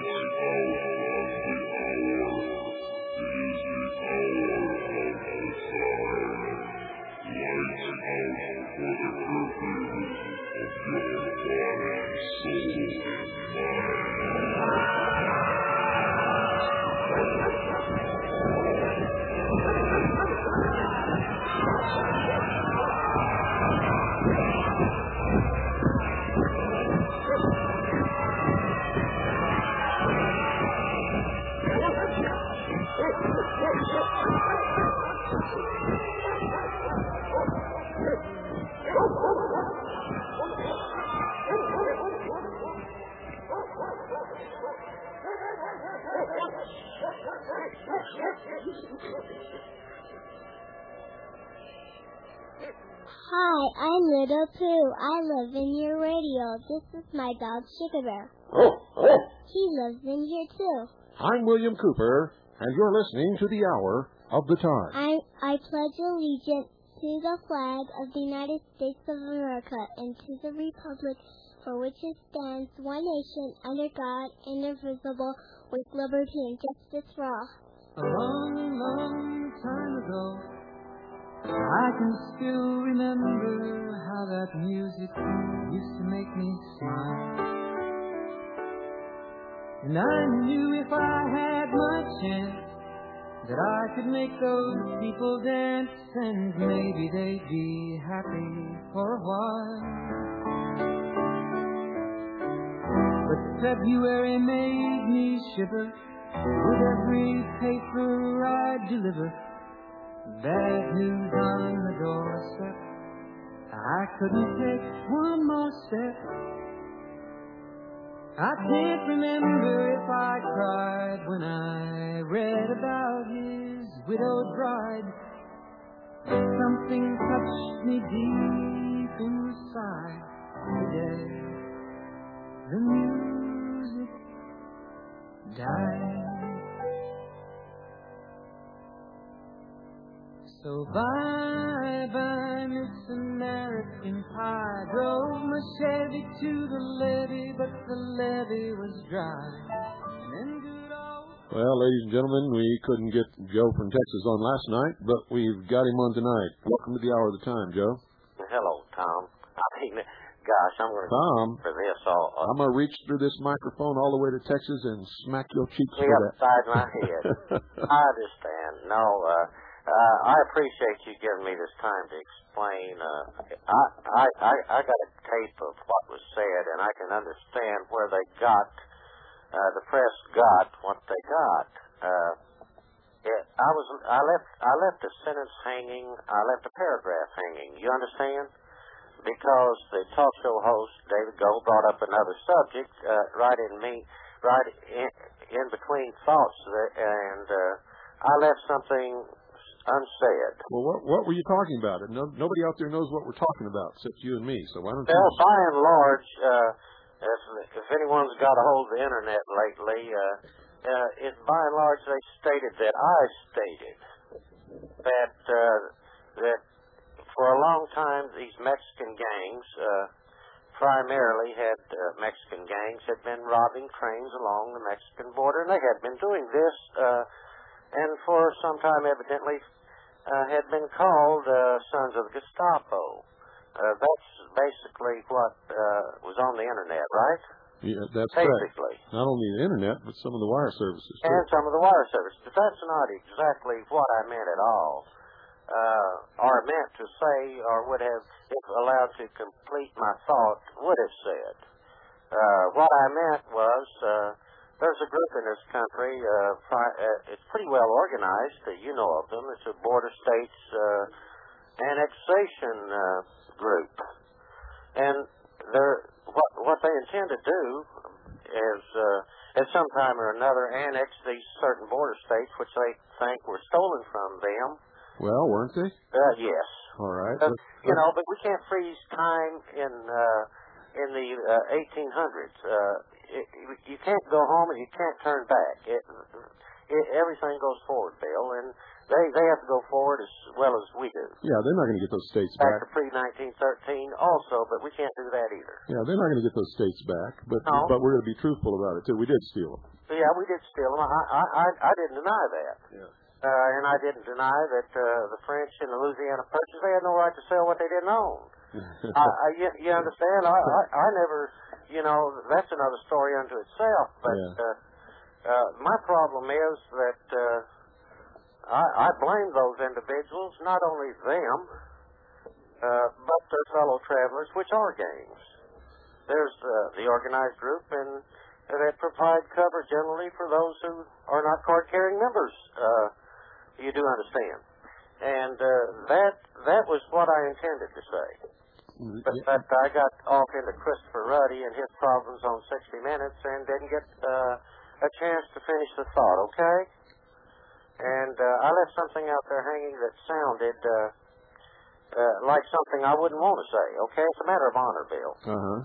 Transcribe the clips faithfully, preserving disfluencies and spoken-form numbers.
Hi, I'm Little Pooh. I live in your radio. This is my dog, Sugar Bear. He lives in here, too. I'm William Cooper, and you're listening to the Hour of the Time. I, I pledge allegiance to the flag of the United States of America and to the republic for which it stands, one nation, under God, indivisible, with liberty and justice for all. A long, long time ago, I can still remember how that music used to make me smile. And I knew if I had my chance that I could make those people dance, and maybe they'd be happy for a while. But February made me shiver with every paper I deliver. Bad news on the doorstep, I couldn't take one more step. I can't remember if I cried when I read about his widowed bride. Something touched me deep inside the day the music died. So bye-bye, Miss American Pie. Drove my Chevy to the levee, but the levee was dry. And then good old... Well, ladies and gentlemen, we couldn't get Joe from Texas on last night, but we've got him on tonight. Welcome to the Hour of the Time, Joe. Hello, Tom. I mean, gosh, I'm going to Tom, for this all. Uh, I'm going to reach through this microphone all the way to Texas and smack your cheeks for that. Upside my head. I understand. No, uh... Uh, I appreciate you giving me this time to explain. Uh, I, I, I, I got a tape of what was said, and I can understand where they got, uh, the press got what they got. Uh, it, I was, I left, I left a sentence hanging. I left a paragraph hanging. You understand? Because the talk show host David Gold brought up another subject uh, right in me, right in, in between thoughts, there, and uh, I left something unsaid. Well, what what were you talking about? No, nobody out there knows what we're talking about except you and me, so why don't you... Well, by and large, uh, if, if anyone's got a hold of the Internet lately, uh, uh, it, by and large, they stated that I stated that, uh, that for a long time, these Mexican gangs, uh, primarily had, uh, Mexican gangs had been robbing trains along the Mexican border, and they had been doing this, uh, and for some time, evidently, Uh, had been called uh, Sons of the Gestapo. Uh, that's basically what uh, was on the Internet, right? Yeah, that's basically. Correct. Not only the Internet, but some of the wire services, too. And some of the wire services. But that's not exactly what I meant at all. Uh, or meant to say, or would have, if allowed to complete my thought, would have said. Uh, what I meant was... Uh, There's a group in this country, uh, pri- uh, it's pretty well organized, uh, you know of them. It's a border states uh, annexation uh, group. And they're, what, what they intend to do is, uh, at some time or another, annex these certain border states, which they think were stolen from them. Well, weren't they? Uh, yes. All right. Uh, you know, but we can't freeze time in, uh, in the uh, eighteen hundreds. Uh, It, you can't go home and you can't turn back. It, it, everything goes forward, Bill, and they they have to go forward as well as we do. Yeah, they're not going to get those states back. Back to pre nineteen thirteen also, but we can't do that either. Yeah, they're not going to get those states back, but no. but we're going to be truthful about it, too. We did steal them. yeah, we did steal them. I, I, I, I didn't deny that. Yeah. Uh, and I didn't deny that uh, the French and the Louisiana Purchase, they had no right to sell what they didn't own. I, I, you, you understand? I, I, I never, you know, that's another story unto itself. But Yeah. uh, uh, my problem is that uh, I, I blame those individuals, not only them, uh, but their fellow travelers, which are gangs. There's uh, the organized group, and that provide cover generally for those who are not card-carrying members. Uh, you do understand. And uh, that that was what I intended to say. But, but I got off into Christopher Ruddy and his problems on sixty minutes and didn't get uh, a chance to finish the thought, okay? And uh, I left something out there hanging that sounded uh, uh, like something I wouldn't want to say, okay? It's a matter of honor, Bill. Uh-huh.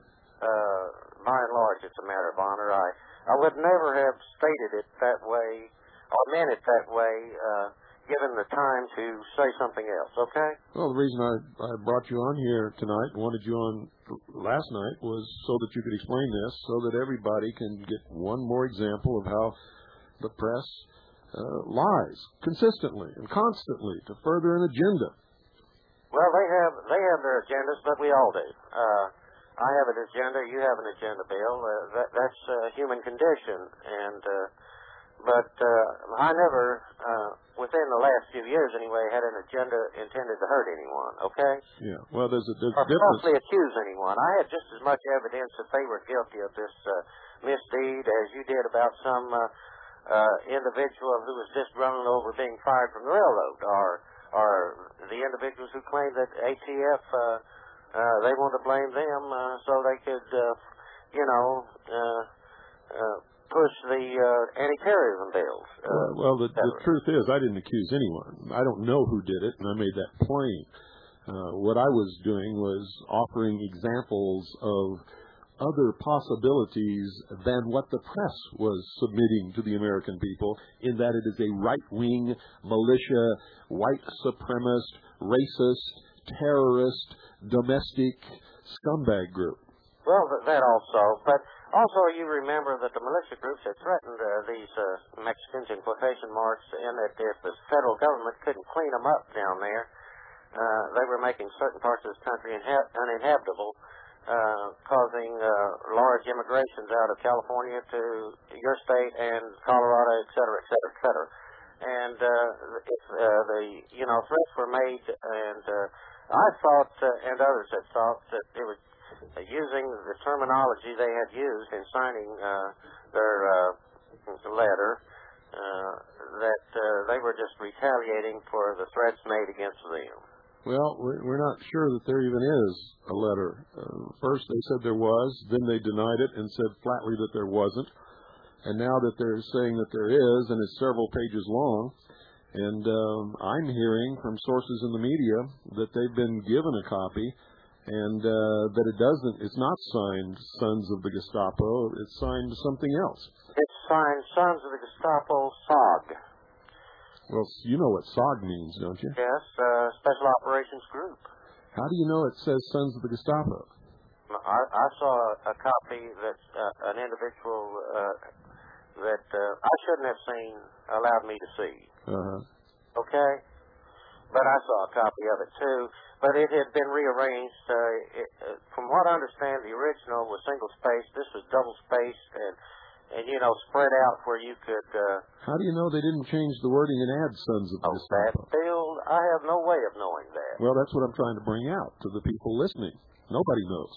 Uh, by and large, it's a matter of honor. I, I would never have stated it that way or meant it that way uh, given the time to say something else, okay? Well, the reason I, I brought you on here tonight, wanted you on last night, was so that you could explain this, so that everybody can get one more example of how the press uh, lies consistently and constantly to further an agenda. Well, they have they have their agendas, but we all do. Uh, I have an agenda. You have an agenda, Bill. Uh, that, that's uh, human condition. And uh, but uh, I never, uh, within the last few years anyway, had an agenda intended to hurt anyone. Okay? Yeah. Well, there's a there's or difference. falsely accuse anyone. I had just as much evidence that they were guilty of this uh, misdeed as you did about some uh, uh, individual who was disgruntled over being fired from the railroad, or or the individuals who claimed that A T F. Uh, Uh, they want to blame them uh, so they could, uh, you know, uh, uh, push the uh, anti-terrorism bills. Uh, well, well the, the truth is, I didn't accuse anyone. I don't know who did it, and I made that plain. Uh, what I was doing was offering examples of other possibilities than what the press was submitting to the American people, in that it is a right-wing, militia, white supremacist, racist, terrorist, domestic scumbag group. Well, that also. But also you remember that the militia groups had threatened uh, these uh, Mexicans, in quotation marks, in that if the federal government couldn't clean them up down there, uh, they were making certain parts of this country inha- uninhabitable, uh, causing uh, large immigrations out of California to your state and Colorado, et cetera, et cetera, et cetera. And uh, if uh, the, you know, threats were made, and uh, I thought, uh, and others had thought, that it was uh, using the terminology they had used in signing uh, their uh, letter, uh, that uh, they were just retaliating for the threats made against them. Well, we're not sure that there even is a letter. Uh, first they said there was, then they denied it and said flatly that there wasn't. And now that they're saying that there is, and it's several pages long, and um, I'm hearing from sources in the media that they've been given a copy, and uh, that it doesn't, it's not signed Sons of the Gestapo, it's signed something else. It's signed Sons of the Gestapo, S O G. Well, you know what S O G means, don't you? Yes, uh, Special Operations Group. How do you know it says Sons of the Gestapo? I, I saw a copy that uh, an individual uh, that uh, I shouldn't have seen allowed me to see. Uh-huh. Okay? But I saw a copy of it, too. But it had been rearranged. Uh, it, uh, from what I understand, the original was single-spaced. This was double-spaced and, and, you know, spread out where you could... Uh, How do you know they didn't change the wording and add Sons of the oh, Gestapo? That, Bill, I have no way of knowing that. Well, that's what I'm trying to bring out to the people listening. Nobody knows.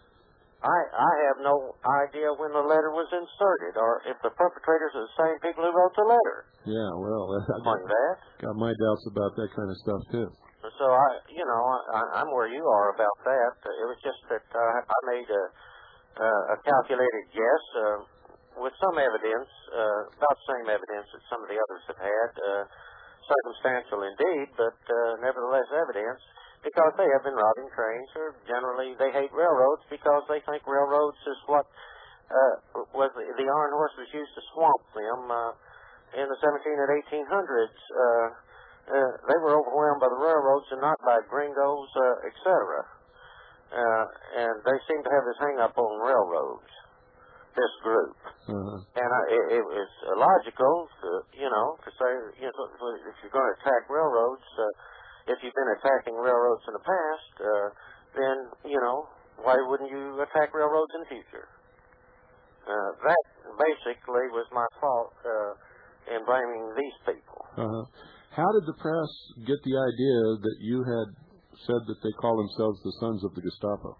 I, I have no idea when the letter was inserted, or if the perpetrators are the same people who wrote the letter. Yeah, well, I got, that. got my doubts about that kind of stuff, too. So, I, you know, I, I'm where you are about that. It was just that uh, I made a, uh, a calculated guess uh, with some evidence, uh, about the same evidence that some of the others have had, uh, circumstantial indeed, but uh, nevertheless evidence, because they have been robbing trains, or generally they hate railroads because they think railroads is what uh, was the, the iron horses used to swamp them uh, in the seventeen and eighteen hundreds. Uh, uh, they were overwhelmed by the railroads and not by gringos, uh, et cetera. Uh, and they seem to have this hang-up on railroads, this group. Uh-huh. And I, it, it was logical, to, you know, to say, you know, if you're going to attack railroads, uh, if you've been attacking railroads in the past, uh, then, you know, why wouldn't you attack railroads in the future? Uh, that basically was my fault uh, in blaming these people. Uh-huh. How did the press get the idea that you had said that they call themselves the Sons of the Gestapo?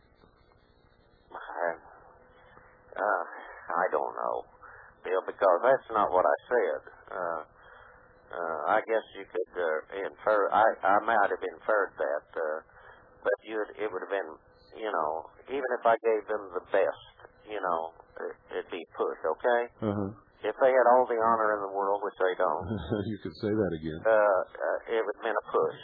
I, uh, I don't know, Bill, because that's not what I said. Uh, uh, I guess you could uh, infer, I, I might have inferred that, uh, but you'd, it would have been, you know, even if I gave them the best, you know, it, it'd be pushed, okay? Uh-huh. If they had all the honor in the world, which they don't. You could say that again. Uh, uh, it would have been a push.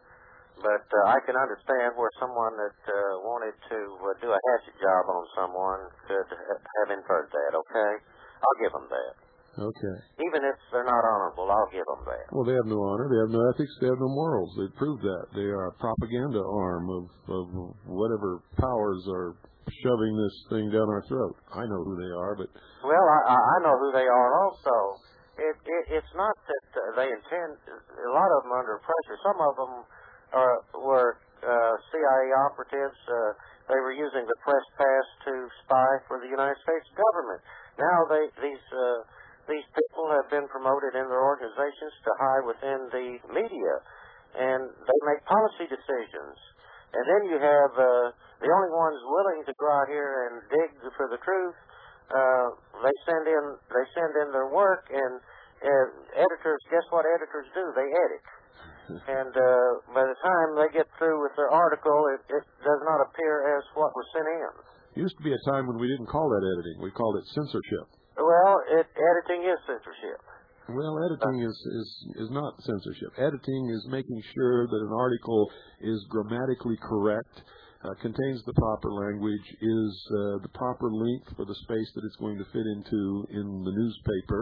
But uh, I can understand where someone that uh, wanted to uh, do a hatchet job on someone could ha- have inferred that, okay? I'll give them that. Okay. Even if they're not honorable, I'll give them that. Well, they have no honor, they have no ethics, they have no morals. They proved that. They are a propaganda arm of, of whatever powers are shoving this thing down our throat. I know who they are, but... Well, I, I know who they are also. It, it, it's not that uh, they intend... A lot of them are under pressure. Some of them are, were uh, C I A operatives. Uh, they were using the press pass to spy for the United States government. Now they these uh, these people have been promoted in their organizations to high within the media, and they make policy decisions. And then you have uh, the only ones willing to go out here and dig for the truth. Uh, they send in they send in their work, and uh, editors. Guess what editors do? They edit. And uh, by the time they get through with their article, it, it does not appear as what was sent in. It used to be a time when we didn't call that editing. We called it censorship. Well, it, editing is censorship. Well, editing is, is, is not censorship. Editing is making sure that an article is grammatically correct, uh, contains the proper language, is uh, the proper length for the space that it's going to fit into in the newspaper.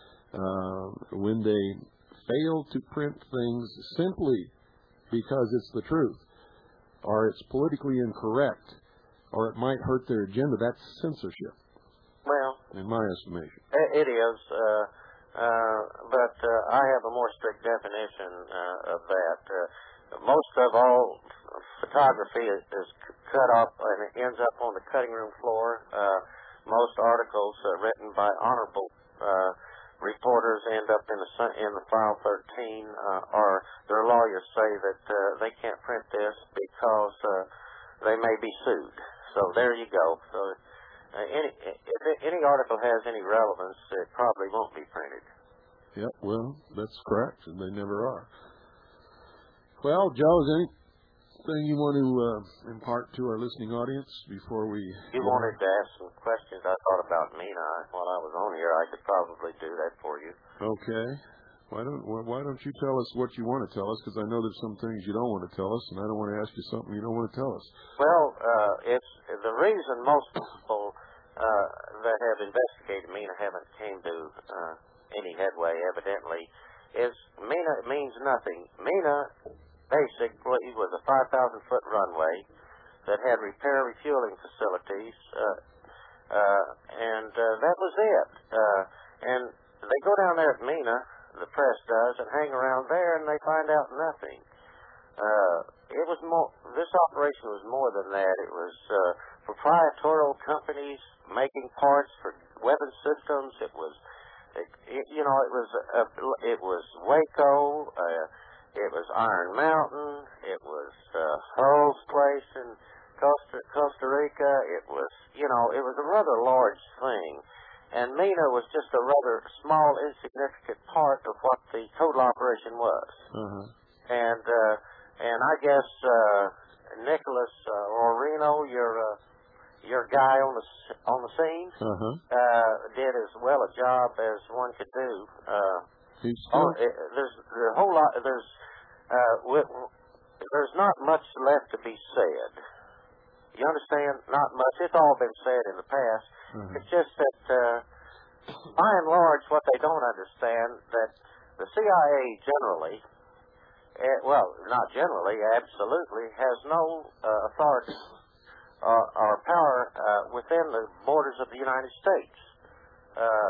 Uh, when they fail to print things simply because it's the truth, or it's politically incorrect, or it might hurt their agenda, that's censorship. Well, in my estimation. It is, uh, uh, but uh, I have a more strict definition uh, of that. Uh, most of all photography is, is cut up and it ends up on the cutting room floor. Uh, most articles uh, written by honorable uh, reporters end up in the in the file thirteen, uh, or their lawyers say that uh, they can't print this because uh, they may be sued. So there you go. So uh, any if any article has any relevance, it probably won't be printed. Yep. Well, that's correct, and they never are. Well, Joe, is there anything you want to uh, impart to our listening audience before we... You go wanted on? to ask some questions I thought about Mina while I was on here. I could probably do that for you. Okay. Why don't Why don't you tell us what you want to tell us? Because I know there's some things you don't want to tell us, and I don't want to ask you something you don't want to tell us. Well, uh, it's the reason most people uh, that have investigated Mina haven't came to uh, any headway, evidently, is Mina means nothing. Mina basically was a five thousand foot runway that had repair refueling facilities, uh, uh, and uh, that was it. Uh, and they go down there at Mina, the press does, and hang around there, and they find out nothing. Uh, it was more. This operation was more than that. It was uh, proprietorial companies making parts for weapon systems. It was, it, it, you know, it was uh, it was Waco. Uh, It was Iron Mountain. It was uh, Hull's place in Costa, Costa Rica. It was, you know, it was a rather large thing. And Mina was just a rather small, insignificant part of what the total operation was. Uh-huh. And uh, and I guess uh, Nicholas uh, Orino, your uh, your guy on the on the scene, Uh-huh. uh, did as well a job as one could do. Uh, He's still... Oh, it, there's a whole lot. There's uh, w- there's not much left to be said. You understand? Not much. It's all been said in the past. Uh-huh. It's just that, uh, by and large, what they don't understand that the C I A generally, uh, well, not generally, absolutely, has no uh, authority or, or power uh, within the borders of the United States. uh,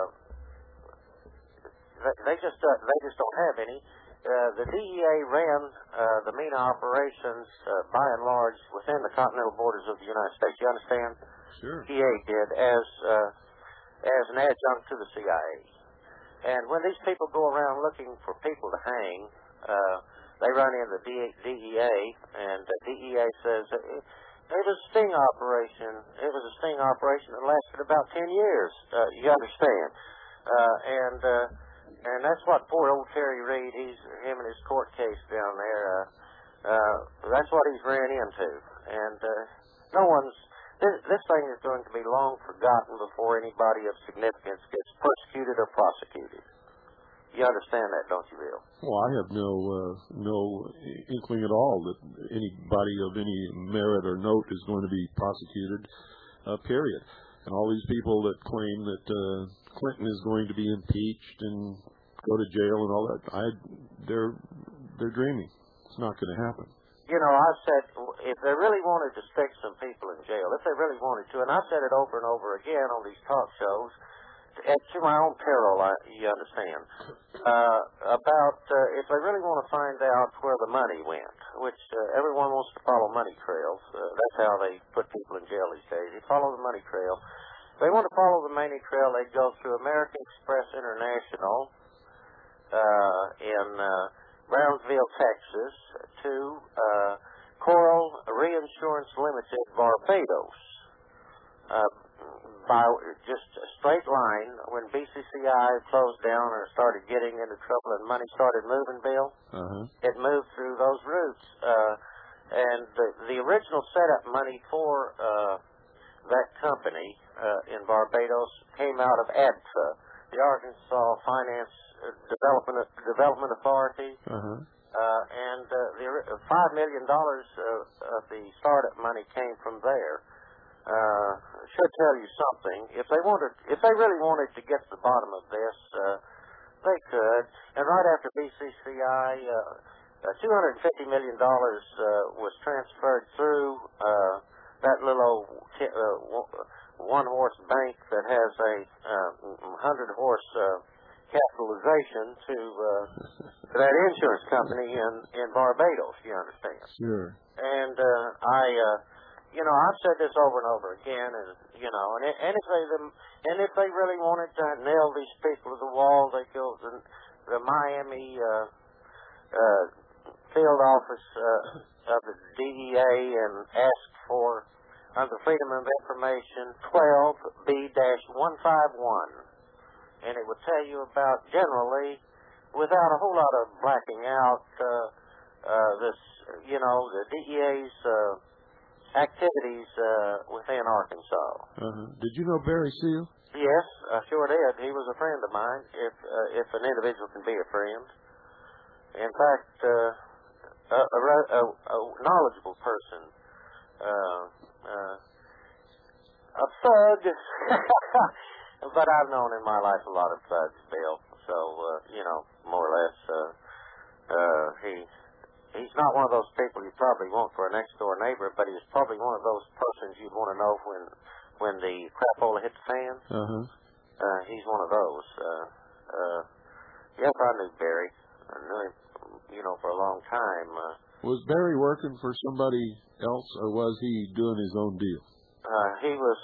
they, they just uh, they just don't have any. Uh, the D E A ran uh, the MENA operations uh, by and large within the continental borders of the United States. You understand? Sure. D E A did as uh, as an adjunct to the C I A. And when these people go around looking for people to hang, uh, they run into the D E A, and the D E A says it, it was a sting operation. It was a sting operation that lasted about ten years. Uh, you understand? Uh, and uh, and that's what poor old Terry Reid, he's him and his court case down there. Uh, uh, that's what he's ran into, and uh, no one's. This, this thing is going to be long forgotten before anybody of significance gets persecuted or prosecuted. You understand that, don't you, Bill? Well, I have no uh, no inkling at all that anybody of any merit or note is going to be prosecuted, uh, period. And all these people that claim that uh, Clinton is going to be impeached and go to jail and all that, I, they're they're dreaming. It's not going to happen. You know, I said, if they really wanted to stick some people in jail, if they really wanted to, and I've said it over and over again on these talk shows, at to my own peril, I, you understand, uh, about uh, if they really want to find out where the money went, which uh, everyone wants to follow money trails. Uh, that's how they put people in jail these days. They follow the money trail. If they want to follow the money trail, they go through American Express International uh, in... Uh, Brownsville, Texas, to uh, Coral Reinsurance Limited, Barbados. Uh, by just a straight line, when B C C I closed down or started getting into trouble and money started moving, Bill, uh-huh. it moved through those routes. Uh, and the, the original setup money for uh, that company uh, in Barbados came out of A D F A, the Arkansas Finance Development Development Authority, uh-huh. uh, and uh, the five million dollars uh, of the startup money came from there. Uh, should tell you something. If they wanted, if they really wanted to get to the bottom of this, uh, they could. And right after B C C I, uh, uh, two hundred fifty million dollars uh, was transferred through uh, that little old t- uh, one-horse bank that has a uh, hundred-horse. Uh, capitalization to, uh, to that insurance company in, in Barbados, you understand? Sure. And uh, I, uh, you know, I've said this over and over again, and you know, and, and if they them, and if they really wanted to nail these people to the wall, they go to the, the Miami uh, uh, field office uh, of the D E A and ask for, under Freedom of Information, twelve B one fifty-one. And it would tell you about, generally, without a whole lot of blacking out, uh, uh, this, you know, the D E A's uh, activities uh, within Arkansas. Uh-huh. Did you know Barry Seal? Yes, I sure did. He was a friend of mine, if uh, if an individual can be a friend. In fact, uh, a, a, a, a knowledgeable person, uh, uh, a thug. But I've known in my life a lot of thugs, Bill. So, uh, you know, more or less, uh, uh, he he's not one of those people you probably want for a next-door neighbor, but he's probably one of those persons you'd want to know when when the crapola hit the fan. Uh-huh. Uh, he's one of those. Uh, uh, yes, I knew Barry. I knew him, you know, for a long time. Uh, was Barry working for somebody else, or was he doing his own deal? Uh, he was,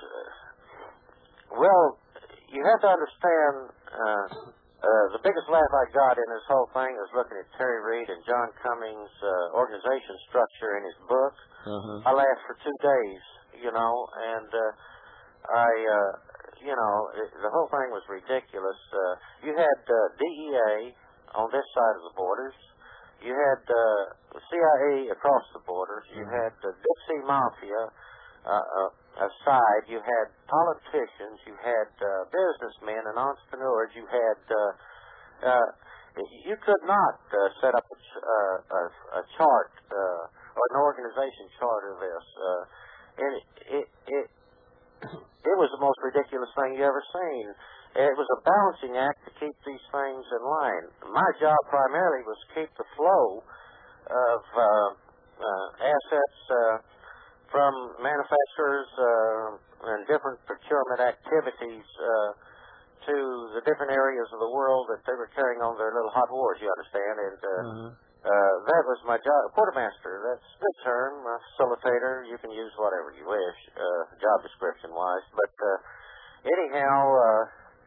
uh, well... You have to understand, uh, uh, the biggest laugh I got in this whole thing was looking at Terry Reid and John Cummings' uh, organization structure in his book. Uh-huh. I laughed for two days, you know, and uh, I, uh, you know, it, the whole thing was ridiculous. Uh, you had uh, D E A on this side of the borders. You had uh, the C I A across the borders. You mm-hmm. had the Dixie Mafia. Uh, uh, aside, you had politicians, you had uh, businessmen and entrepreneurs, you had, uh, uh, you could not uh, set up a, ch- uh, a, a chart uh, or an organization chart of this. Uh, and it, it, it, it was the most ridiculous thing you ever seen. It was a balancing act to keep these things in line. My job primarily was to keep the flow of uh, uh, assets uh, from manufacturers uh, and different procurement activities uh, to the different areas of the world that they were carrying on their little hot wars, you understand, and uh, uh-huh. uh, that was my job. Quartermaster, that's a good term. Uh, facilitator, you can use whatever you wish, uh, job description-wise. But uh, anyhow, uh,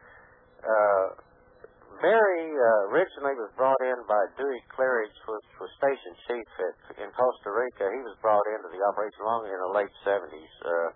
uh, Barry uh, originally was brought in by Dewey Claridge, which was station chief at, in Costa Rica. He was brought into the operation long in the late seventies, uh,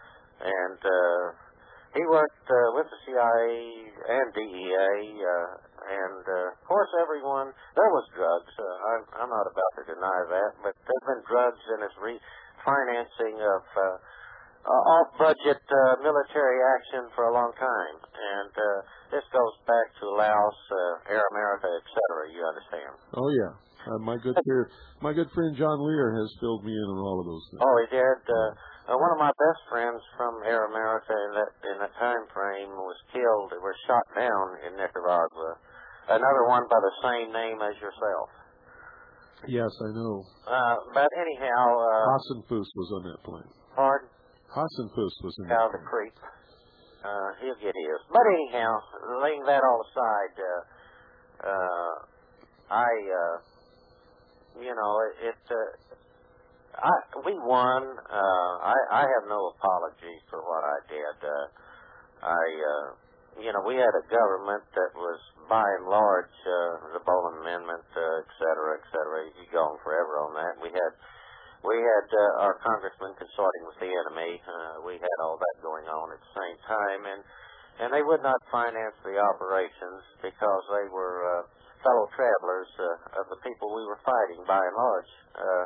and uh, he worked uh, with the C I A and D E A, uh, and uh, of course everyone, there was drugs. Uh, I'm, I'm not about to deny that, but there's been drugs in his refinancing of uh, uh, off-budget uh, military action for a long time, and uh, this goes back to Laos, uh, Air America, et cetera. You understand? Oh yeah, uh, my good friend, my good friend John Lear has filled me in on all of those things. Oh, he did. Uh, uh, one of my best friends from Air America in that in that time frame was killed. They were shot down in Nicaragua. Another one by the same name as yourself. Yes, I know. Uh, but anyhow, uh, Hassan Foos was on that plane. Pardon? Hassan Foos was in How that the plane. creep. Uh, he'll get his. But anyhow, laying that all aside, uh, uh, I, uh, you know, it, it uh, I, we won. Uh, I, I have no apology for what I did. Uh, I, uh, you know, we had a government that was, by and large, uh, the Boland Amendment, uh, et cetera, et cetera. You go on forever on that. We had We had uh, our congressman consorting with the enemy. Uh, we had all that going on at the same time, and and they would not finance the operations because they were uh, fellow travelers uh, of the people we were fighting, by and large. Uh,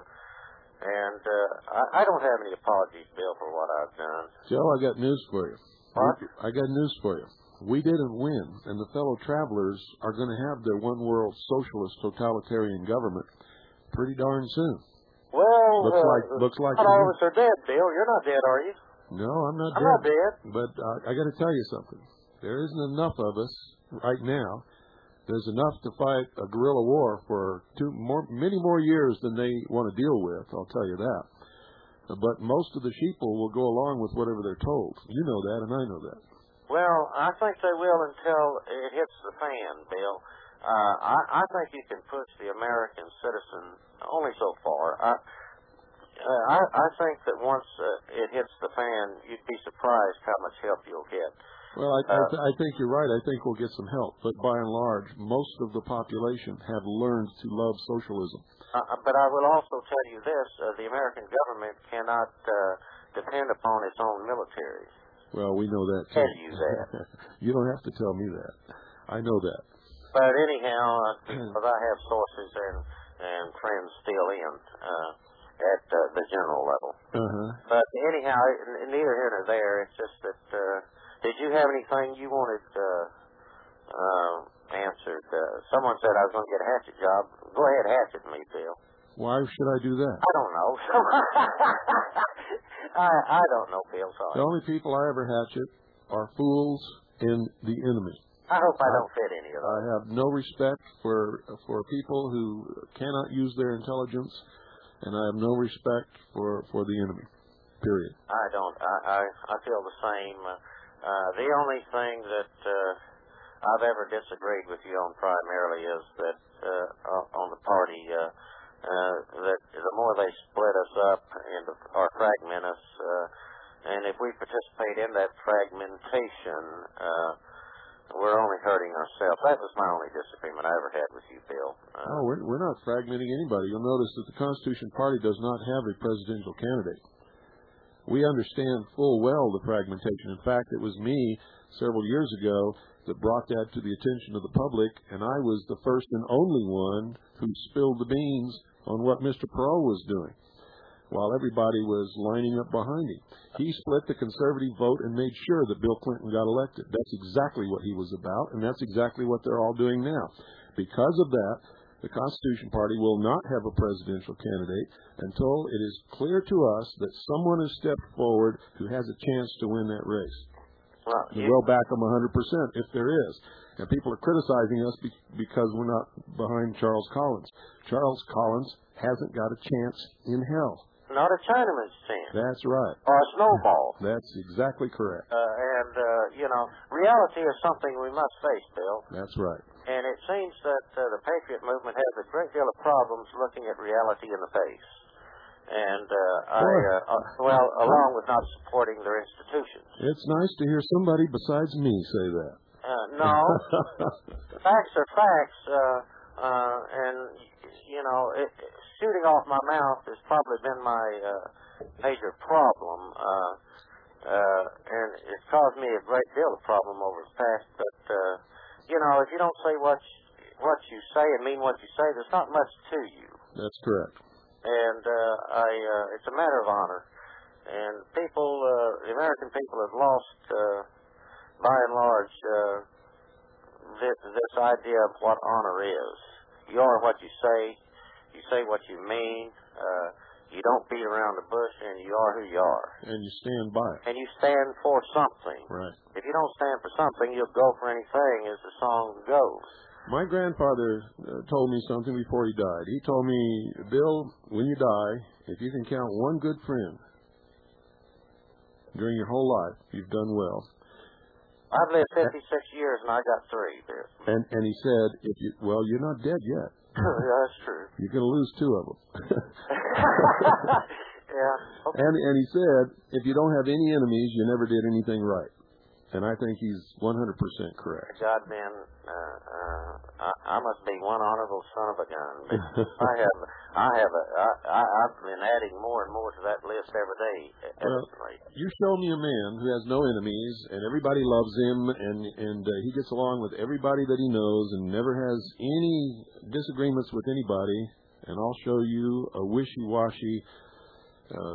and uh, I, I don't have any apologies, Bill, for what I've done. Joe, I got news for you. What? I got news for you. We didn't win, and the fellow travelers are going to have their one-world socialist totalitarian government pretty darn soon. Well, looks uh, like looks like not all of us are dead, Bill. You're not dead, are you? No, I'm not I'm dead. not dead. But uh, I got to tell you something. There isn't enough of us right now. There's enough to fight a guerrilla war for two more, many more years than they want to deal with. I'll tell you that. But most of the sheeple will go along with whatever they're told. You know that, and I know that. Well, I think they will until it hits the fan, Bill. Uh, I, I think you can push the American citizen only so far. I, uh, I, I think that once uh, it hits the fan, you'd be surprised how much help you'll get. Well, I, uh, I, th- I think you're right. I think we'll get some help. But by and large, most of the population have learned to love socialism. Uh, but I will also tell you this. Uh, the American government cannot uh, depend upon its own military. Well, we know that, too. Tell you that. You don't have to tell me that. I know that. But anyhow, uh, because I have sources and, and friends still in uh, at uh, the general level. Uh-huh. But anyhow, n- neither here nor there. It's just that, uh, did you have anything you wanted uh, uh, answered? Uh, someone said I was going to get a hatchet job. Go ahead, hatchet me, Bill. Why should I do that? I don't know. I, I don't know, Bill. Sorry. The only people I ever hatchet are fools and the enemy. I hope I don't fit any of those. I have no respect for for people who cannot use their intelligence, and I have no respect for, for the enemy, period. I don't. I, I, I feel the same. Uh, uh, the only thing that uh, I've ever disagreed with you on primarily is that uh, on the party, uh, uh, that the more they split us up and or fragment us, uh, and if we participate in that fragmentation, uh, we're only hurting ourselves. That was my only disagreement I ever had with you, Bill. Uh, oh, we're, we're not fragmenting anybody. You'll notice that the Constitution Party does not have a presidential candidate. We understand full well the fragmentation. In fact, it was me several years ago that brought that to the attention of the public, and I was the first and only one who spilled the beans on what Mister Perot was doing while everybody was lining up behind him. He split the conservative vote and made sure that Bill Clinton got elected. That's exactly what he was about, and that's exactly what they're all doing now. Because of that, the Constitution Party will not have a presidential candidate until it is clear to us that someone has stepped forward who has a chance to win that race. well, And you, we'll back them one hundred percent if there is. And people are criticizing us be- because we're not behind Charles Collins. Charles Collins hasn't got a chance in hell. not a Chinaman's chin. That's right. Or a snowball. That's exactly correct. Uh, and, uh, you know, reality is something we must face, Bill. That's right. And it seems that uh, the Patriot movement has a great deal of problems looking at reality in the face. And, uh, I, uh, uh, well, along with not supporting their institutions. It's nice to hear somebody besides me say that. Uh, no. Facts are facts. Uh, uh, and, you know, it, shooting off my mouth has probably been my uh, major problem. Uh, uh, and it's caused me a great deal of problem over the past. But, uh, you know, if you don't say what you, what you say and mean what you say, there's not much to you. That's correct. And uh, I, uh, it's a matter of honor. And people, uh, the American people have lost, uh, by and large, uh, this, this idea of what honor is. You are what you say. You say what you mean. Uh, you don't beat around the bush, and you are who you are. And you stand by it. And you stand for something. Right. If you don't stand for something, you'll go for anything, as the song goes. My grandfather uh, told me something before he died. He told me, Bill, when you die, if you can count one good friend during your whole life, you've done well. I've lived fifty-six years, and I got three, Bill. And and he said, if you well, you're not dead yet. That's true. You're going to lose two of them. Yeah. Okay. And and he said, if you don't have any enemies, you never did anything right. And I think he's one hundred percent correct. God, man, uh, uh, I, I must be one honorable son of a gun. I have, I have, a, I, I, I've been adding more and more to that list every day. Well, you show me a man who has no enemies, and everybody loves him, and and uh, he gets along with everybody that he knows, and never has any disagreements with anybody. And I'll show you a wishy-washy, uh,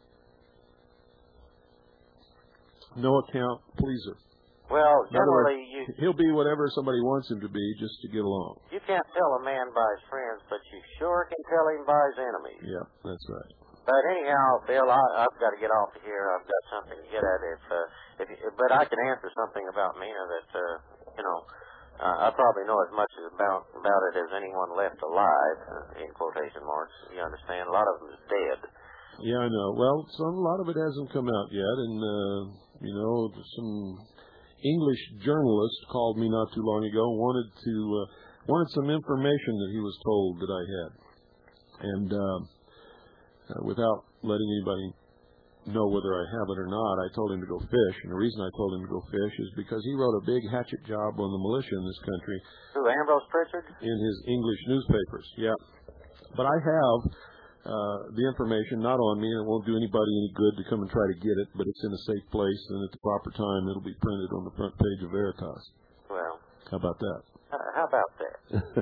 no account pleaser. Well, generally, words, you... He'll be whatever somebody wants him to be just to get along. You can't tell a man by his friends, but you sure can tell him by his enemies. Yeah, that's right. But anyhow, Bill, I, I've got to get off of here. I've got something to get at. If, uh, if, but I can answer something about Mina that, uh, you know, uh, I probably know as much about, about it as anyone left alive, uh, in quotation marks. You understand? A lot of them is dead. Yeah, I know. Well, some, a lot of it hasn't come out yet, and, uh, you know, some English journalist called me not too long ago, wanted to, uh, wanted some information that he was told that I had. And, uh, uh, without letting anybody know whether I have it or not, I told him to go fish. And the reason I told him to go fish is because he wrote a big hatchet job on the militia in this country. Who, Ambrose Pritchard? In his English newspapers, yeah. But I have uh, the information not on me, and it won't do anybody any good to come and try to get it, but it's in a safe place, and at the proper time it'll be printed on the front page of Veritas. Well. How about that? Uh, how about that?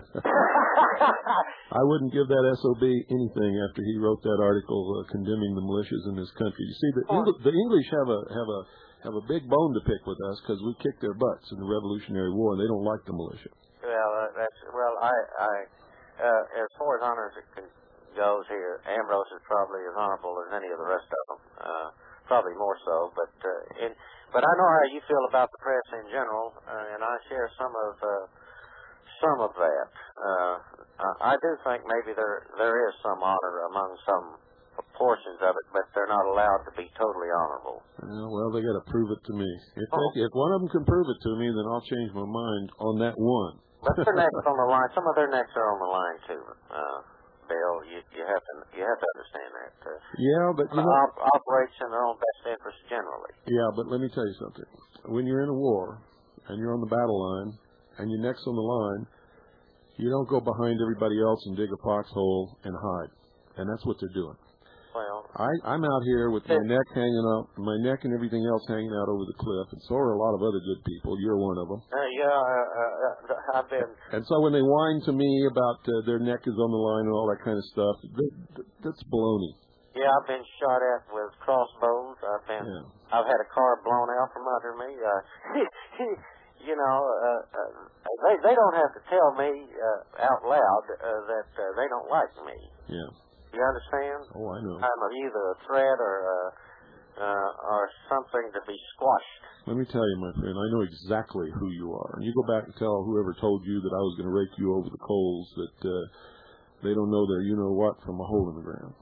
I wouldn't give that S O B anything after he wrote that article uh, condemning the militias in this country. You see, the, oh. Engl- the English have a have a have a big bone to pick with us because we kicked their butts in the Revolutionary War, and they don't like the militia. Well, uh, that's well, I, I uh, as far as honors it goes here, Ambrose is probably as honorable as any of the rest of them. Uh, probably more so, but uh, in, but I know how you feel about the press in general, uh, and I share some of. Uh, Some of that. Uh, I do think maybe there there is some honor among some portions of it, but they're not allowed to be totally honorable. Yeah, well, they got to prove it to me. If, oh. they, if one of them can prove it to me, then I'll change my mind on that one. But their necks on the line. Some of their necks are on the line too. Uh, Bill, you you have to you have to understand that. Uh, yeah, but you know, op- operates in their own best interest generally. Yeah, but let me tell you something. When you're in a war and you're on the battle line, and your neck's on the line, you don't go behind everybody else and dig a foxhole and hide. And that's what they're doing. Well, I, I'm out here with my neck hanging up, my neck and everything else hanging out over the cliff, and so are a lot of other good people. You're one of them. Uh, yeah, uh, uh, I've been... And so when they whine to me about uh, their neck is on the line and all that kind of stuff, that, that, that's baloney. Yeah, I've been shot at with crossbows. I've been... Yeah. I've had a car blown out from under me. Uh, You know, uh, uh, they they don't have to tell me uh, out loud uh, that uh, they don't like me. Yeah. You understand? Oh, I know. I'm either a threat or uh, uh, or something to be squashed. Let me tell you, my friend, I know exactly who you are. And you go back and tell whoever told you that I was going to rake you over the coals that uh, they don't know their you-know-what from a hole in the ground.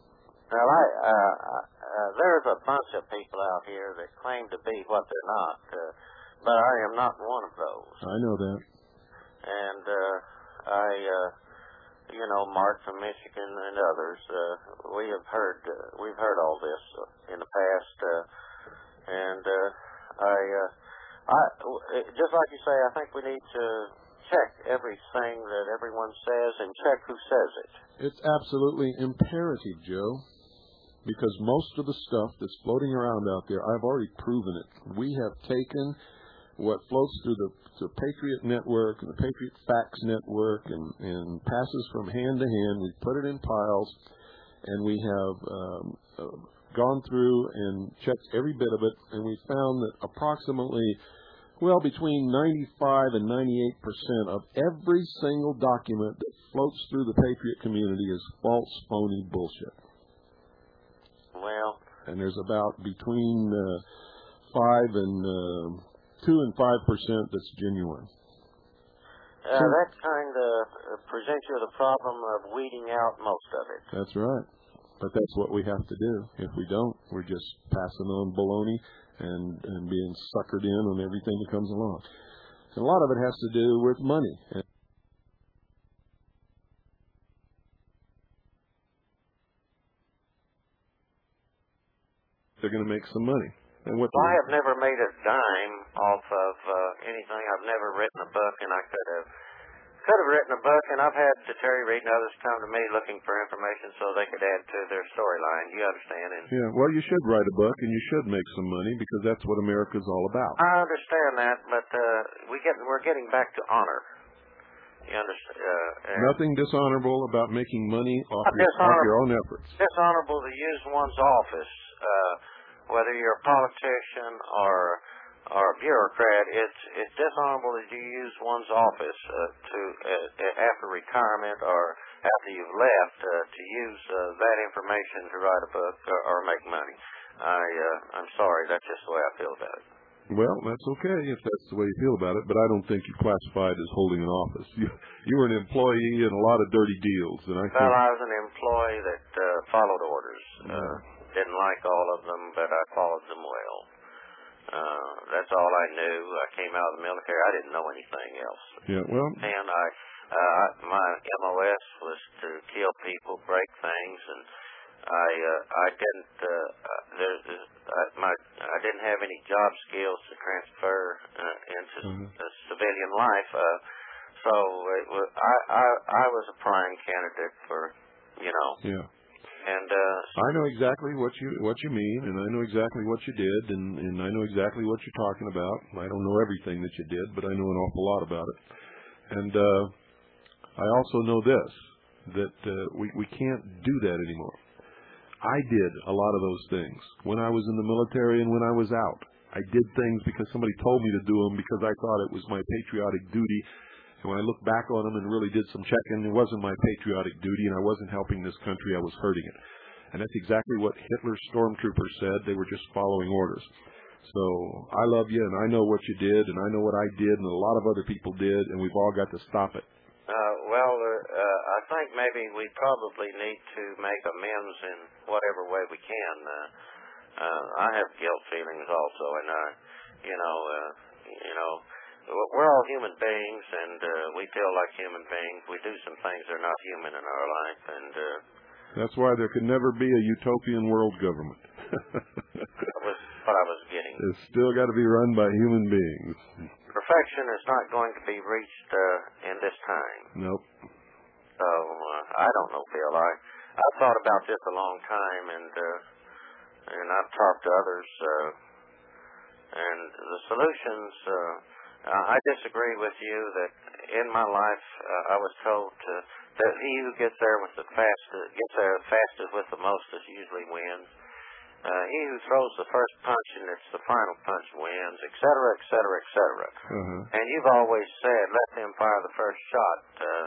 Well, I, uh, uh, there's a bunch of people out here that claim to be what they're not, uh, but I am not one of those. I know that. And uh, I, uh, you know, Mark from Michigan and others, uh, we have heard, uh, we've heard all this uh, in the past, uh, and uh, I, uh, I, just like you say, I think we need to check everything that everyone says and check who says it. It's absolutely imperative, Joe, because most of the stuff that's floating around out there, I've already proven it. We have taken what floats through the, the Patriot Network and the Patriot Facts Network and, and passes from hand to hand. We put it in piles, and we have um, uh, gone through and checked every bit of it, and we found that approximately, well, between ninety-five and ninety-eight percent of every single document that floats through the Patriot community is false, phony bullshit. Well, and there's about between uh, five and uh, two and five percent that's genuine. Uh, so, that kind of presents you with a problem of weeding out most of it. That's right. But that's what we have to do. If we don't, we're just passing on baloney and, and being suckered in on everything that comes along. And a lot of it has to do with money. They're going to make some money. And what well, I have never made a dime off of uh, anything. I've never written a book, and I could have could have written a book, and I've had Terry Reid and others come to me looking for information so they could add to their storyline. You understand? And yeah, well, you should write a book, and you should make some money, because that's what America's all about. I understand that, but uh, we get, we're getting back to honor. You understand? Uh, Nothing dishonorable about making money off your, off your own efforts. Dishonorable to use one's office, uh, whether you're a politician or or a bureaucrat. It's it's dishonorable that you use one's office uh, to uh, after retirement or after you've left uh, to use uh, that information to write a book or, or make money. I uh, I'm sorry, that's just the way I feel about it. Well, that's okay if that's the way you feel about it, but I don't think you're classified as holding an office. You, you were an employee in a lot of dirty deals. And I well, think... I was an employee that uh, followed orders. Uh, didn't like all of them, but I followed them well. Uh, that's all I knew. I came out of the military. I didn't know anything else. Yeah, well... And I, uh, my M O S was to kill people, break things, and I uh, I didn't uh, there's uh, my I didn't have any job skills to transfer uh, into mm-hmm. the civilian life, uh, so it was, I, I I was a prime candidate for, you know. Yeah. And uh, I know exactly what you what you mean, and I know exactly what you did, and, and I know exactly what you're talking about. I don't know everything that you did, but I know an awful lot about it. And uh, I also know this, that uh, we we can't do that anymore. I did a lot of those things when I was in the military and when I was out. I did things because somebody told me to do them because I thought it was my patriotic duty. And when I look back on them and really did some checking, it wasn't my patriotic duty, and I wasn't helping this country. I was hurting it. And that's exactly what Hitler's stormtroopers said. They were just following orders. So I love you, and I know what you did, and I know what I did, and a lot of other people did, and we've all got to stop it. Uh, well, uh, uh, I think maybe we probably need to make amends in whatever way we can. Uh, uh, I have guilt feelings also, and uh, you know, uh, you know, we're all human beings, and uh, we feel like human beings. We do some things that are not human in our life, and uh, that's why there could never be a utopian world government. That was what I was getting. It's still got to be run by human beings. Perfection is not going to be reached uh, in this time. Nope. So uh, I don't know, Bill. I I've thought about this a long time, and uh, and I've talked to others, uh, and the solutions. Uh, I disagree with you that in my life uh, I was told to, that he who gets there with the fastest gets there fastest with the mostest usually wins. Uh, he who throws the first punch and it's the final punch wins, et cetera, et cetera, et cetera. Uh-huh. And you've always said, let them fire the first shot. Uh,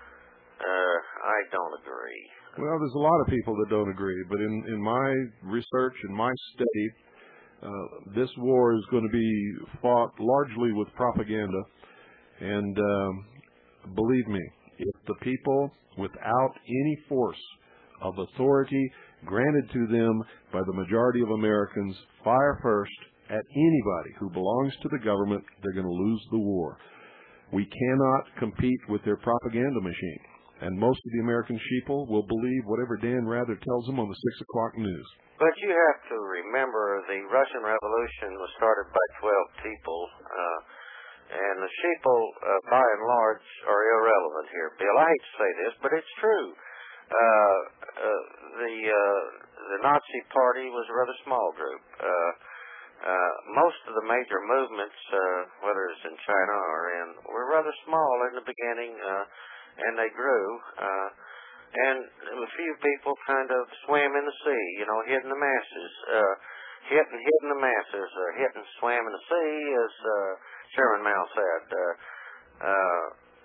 uh, I don't agree. Well, there's a lot of people that don't agree, but in, in my research and my study, uh, this war is going to be fought largely with propaganda. And um, believe me, if the people, without any force of authority granted to them by the majority of Americans, fire first at anybody who belongs to the government, they're going to lose the war. We cannot compete with their propaganda machine. And most of the American sheeple will believe whatever Dan Rather tells them on the six o'clock news. But you have to remember the Russian Revolution was started by twelve people, uh, and the sheeple, uh, by and large, are irrelevant here, Bill. I hate to say this, but it's true. Uh, uh, the uh, the Nazi Party was a rather small group. Uh, uh, most of the major movements, uh, whether it's in China or in, were rather small in the beginning, uh, and they grew. Uh, and a few people kind of swam in the sea, you know, hid in the masses. Uh, hit and hid in the masses, uh, hit and swam in the sea, as uh, Chairman Mao said. Uh, uh,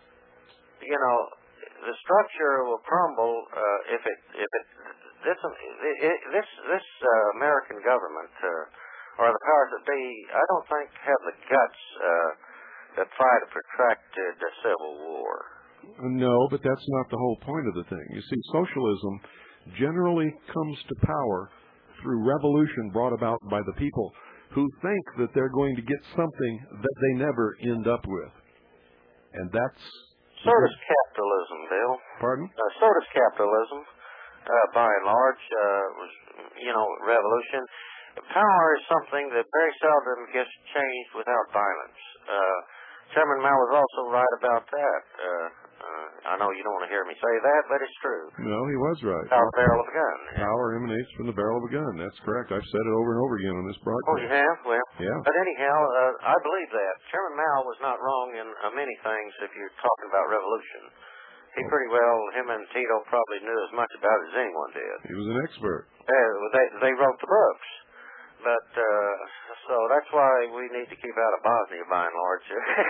you know, the structure will crumble uh, if it if it this it, this this uh, American government uh, or the powers that be, I don't think have the guts uh, to try to protract a civil war. No, but that's not the whole point of the thing. You see, socialism generally comes to power through revolution brought about by the people who think that they're going to get something that they never end up with. And that's... So does capitalism, Bill. Pardon? Uh, so does capitalism, uh, by and large, uh, was, you know, revolution. Power is something that very seldom gets changed without violence. Uh, Chairman Mao was also right about that. Uh, uh, I know you don't want to hear me say that, but it's true. No, he was right. Out of the barrel of a gun. Power emanates from the barrel of a gun. That's correct. I've said it over and over again on this broadcast. Oh, you have? Well, yeah. But anyhow, uh, I believe that. Chairman Mao was not wrong in uh, many things if you're talking about revolution. He pretty well, him and Tito probably knew as much about it as anyone did. He was an expert. Uh, they, they wrote the books. But, uh, so that's why we need to keep out of Bosnia, by and large.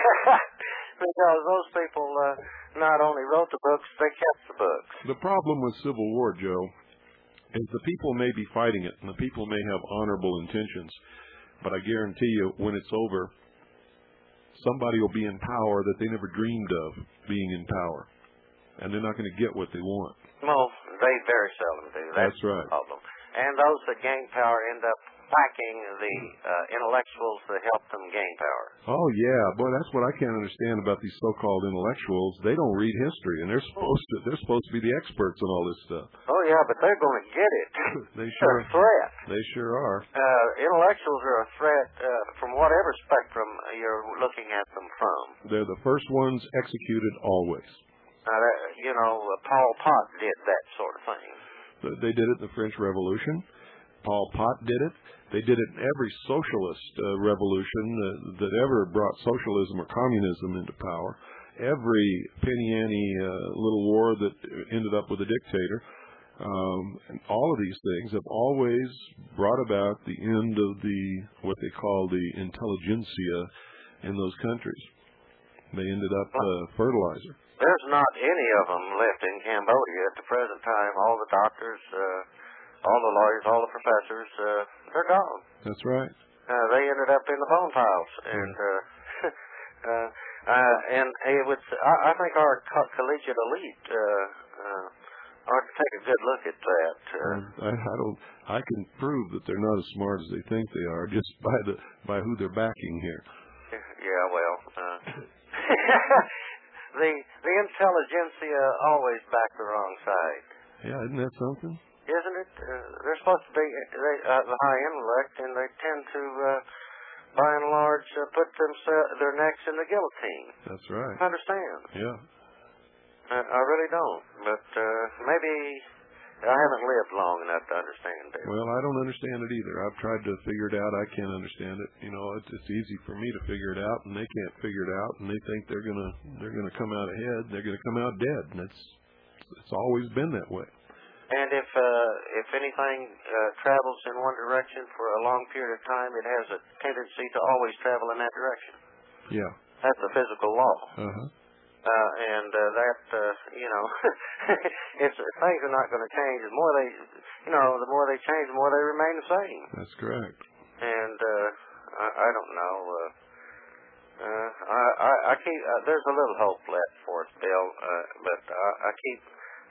Because those people uh, not only wrote the books, they kept the books. The problem with civil war, Joe, is the people may be fighting it, and the people may have honorable intentions. But I guarantee you, when it's over, somebody will be in power that they never dreamed of being in power. And they're not going to get what they want. Well, they very seldom do. That's, That's right. the problem. And those that gain power end up whacking the uh, intellectuals that help them gain power. Oh, yeah. Boy, that's what I can't understand about these so-called intellectuals. They don't read history, and they're supposed to they're supposed to be the experts on all this stuff. Oh, yeah, but they're going to get it. They sure, they're a threat. They sure are. Uh, intellectuals are a threat uh, from whatever spectrum you're looking at them from. They're the first ones executed always. Uh, that, you know, uh, Paul Pot did that sort of thing. They did it in the French Revolution. Paul Pot did it. They did it in every socialist uh, revolution uh, that ever brought socialism or communism into power. Every penny-ante uh, little war that ended up with a dictator. Um, and all of these things have always brought about the end of the, what they call the intelligentsia in those countries. They ended up uh, fertilizer. There's not any of them left in Cambodia at the present time. All the doctors, uh, all the lawyers, all the professors, uh, they're gone. That's right. Uh, they ended up in the bone piles. And uh, uh, uh, and it would, I, I think our co- collegiate elite uh, uh, ought to take a good look at that. Uh, I, I don't. I can prove that they're not as smart as they think they are just by the by who they're backing here. Yeah, well, uh, the the intelligentsia always back the wrong side. Yeah, isn't that something? Isn't it? Uh, they're supposed to be they, uh, the high intellect, and they tend to, uh, by and large, uh, put themselves their necks in the guillotine. That's right. I understand. Yeah. Uh, I really don't, but uh, maybe I haven't lived long enough to understand it. Well, I don't understand it either. I've tried to figure it out. I can't understand it. You know, it's it's easy for me to figure it out, and they can't figure it out, and they think they're gonna they're gonna come out ahead. They're gonna come out dead, and it's it's always been that way. And if uh, if anything uh, travels in one direction for a long period of time, it has a tendency to always travel in that direction. Yeah. That's a physical law. Uh-huh. Uh, and uh, that, uh, you know, it's things are not going to change. The more they, you know, the more they change, the more they remain the same. That's correct. And uh, I, I don't know. Uh, uh, I, I, I keep. Uh, there's a little hope left for us, Bill. Uh, but I, I keep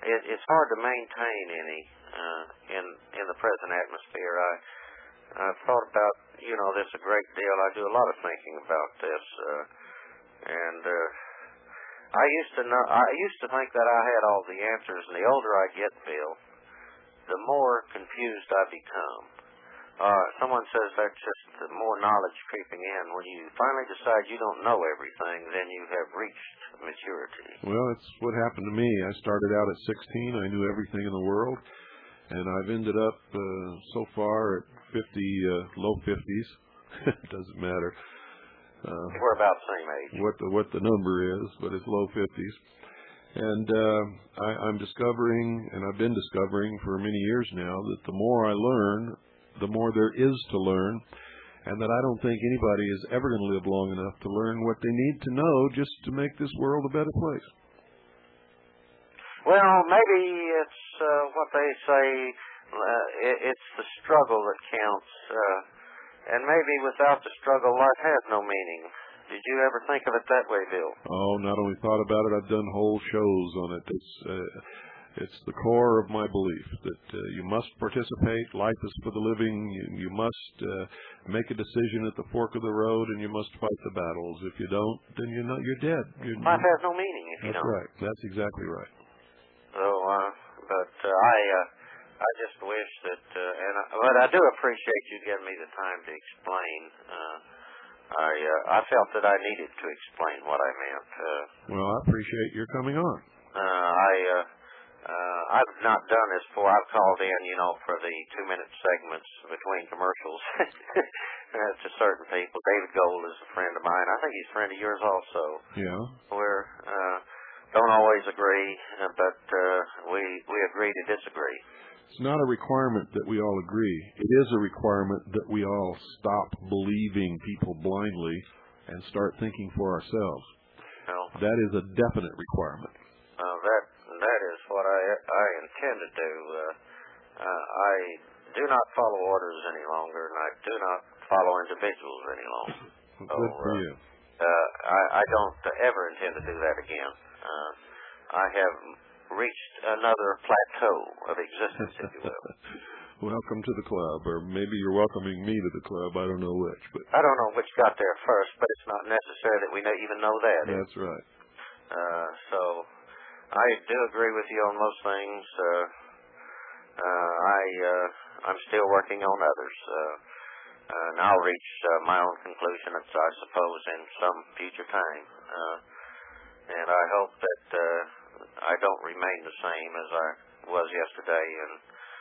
it, it's hard to maintain any uh, in in the present atmosphere. I I've thought about you know this a great deal. I do a lot of thinking about this, uh, and uh, I used to know I used to think that I had all the answers. And the older I get, Bill, the more confused I become. Uh, someone says that's just more knowledge creeping in. When you finally decide you don't know everything, then you have reached maturity. Well, that's what happened to me. I started out at sixteen. I knew everything in the world, and I've ended up uh, so far at fifty, uh, low fifties. It doesn't matter. Uh, We're about the same age. What the what the number is, but it's low fifties. And uh, I, I'm discovering, and I've been discovering for many years now, that the more I learn, the more there is to learn, and that I don't think anybody is ever going to live long enough to learn what they need to know just to make this world a better place. Well, maybe it's uh, what they say, uh, it, it's the struggle that counts, uh, and maybe without the struggle, life has no meaning. Did you ever think of it that way, Bill? Oh, not only thought about it, I've done whole shows on it. It's uh, It's the core of my belief that uh, you must participate. Life is for the living. You, you must uh, make a decision at the fork of the road, and you must fight the battles. If you don't, then you're not. You're dead. You're, Life has no meaning if you that's don't. That's right. That's exactly right. So, uh, but uh, I, uh, I just wish that, uh, and I, but I do appreciate you giving me the time to explain. Uh, I, uh, I felt that I needed to explain what I meant. Uh, well, I appreciate your coming on. Uh, I. Uh, Uh, I've not done this before. I've called in, you know, for the two-minute segments between commercials uh, to certain people. David Gold is a friend of mine. I think he's a friend of yours also. Yeah. We're uh, don't always agree, uh, but uh, we we agree to disagree. It's not a requirement that we all agree. It is a requirement that we all stop believing people blindly and start thinking for ourselves. Well, that is a definite requirement. Uh, that that is what I I intend to do. Uh, uh, I do not follow orders any longer, and I do not follow individuals any longer. So, good for uh, you. Uh, I, I don't ever intend to do that again. Uh, I have reached another plateau of existence, if you will. Welcome to the club, or maybe you're welcoming me to the club. I don't know which, but I don't know which got there first, but it's not necessary that we know, even know that. That's right. Uh, so. I do agree with you on most things. Uh, uh, I, uh, I'm still working on others. Uh, and I'll reach uh, my own conclusion, I suppose, in some future time. Uh, and I hope that uh, I don't remain the same as I was yesterday, and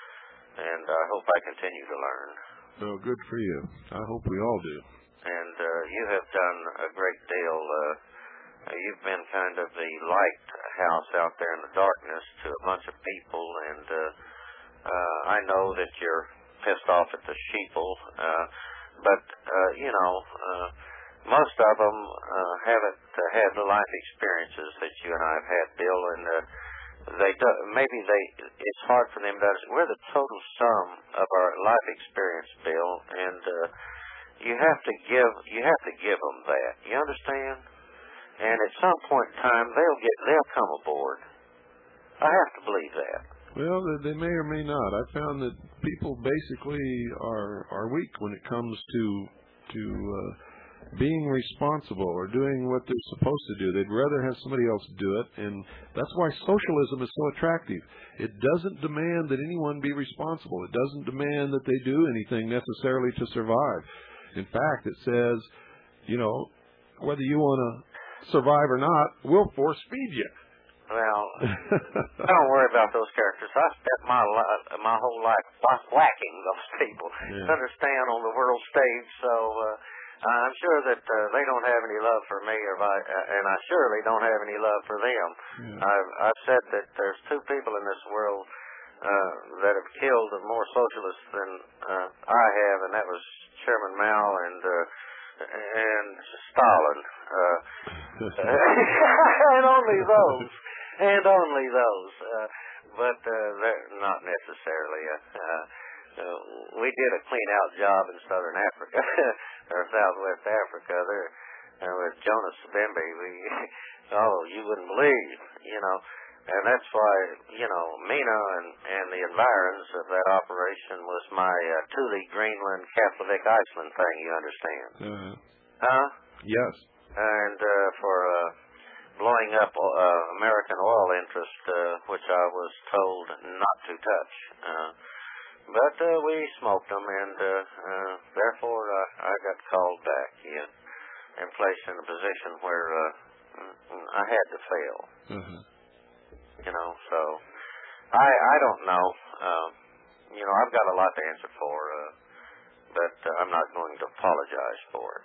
and I hope I continue to learn. Oh, good for you. I hope we all do. And uh, you have done a great deal. Uh, You've been kind of the lighthouse out there in the darkness to a bunch of people, and uh, uh, I know that you're pissed off at the sheeple, uh, but, uh, you know, uh, most of them uh, haven't uh, had the life experiences that you and I have had, Bill, and uh, they do, maybe they it's hard for them to understand. We're the total sum of our life experience, Bill, and uh, you have to give you have to give them that. You understand? And at some point in time, they'll get, they'll come aboard. I have to believe that. Well, they may or may not. I found that people basically are are weak when it comes to to uh, being responsible or doing what they're supposed to do. They'd rather have somebody else do it, and that's why socialism is so attractive. It doesn't demand that anyone be responsible. It doesn't demand that they do anything necessarily to survive. In fact, it says, you know, whether you want to survive or not, we'll force feed you. Well, I don't worry about those characters. I spent my li- my whole life whacking those people Yeah. to understand on the world stage. So uh, I'm sure that uh, they don't have any love for me, or I, and I surely don't have any love for them. Yeah. I've, I've said that there's two people in this world uh, that have killed more socialists than uh, I have, and that was Chairman Mao and. Uh, and Stalin, uh, and only those, and only those, uh, but uh, they're not necessarily. Uh, uh, we did a clean-out job in Southern Africa, or Southwest Africa. There, uh, with Jonas Savimbi, we, oh, you wouldn't believe, you know. and that's why, you know, Mina and, and the environs of that operation was my uh, Thule, Greenland, Kaplick, Iceland thing, you understand? Uh-huh. Huh? Yes. And uh, for uh, blowing up uh, American oil interest, uh, which I was told not to touch. Uh, but uh, we smoked them, and uh, uh, therefore uh, I got called back in and placed in a position where uh, I had to fail. Uh-huh. You know, so I I don't know. Uh, you know, I've got a lot to answer for, uh, but uh, I'm not going to apologize for it.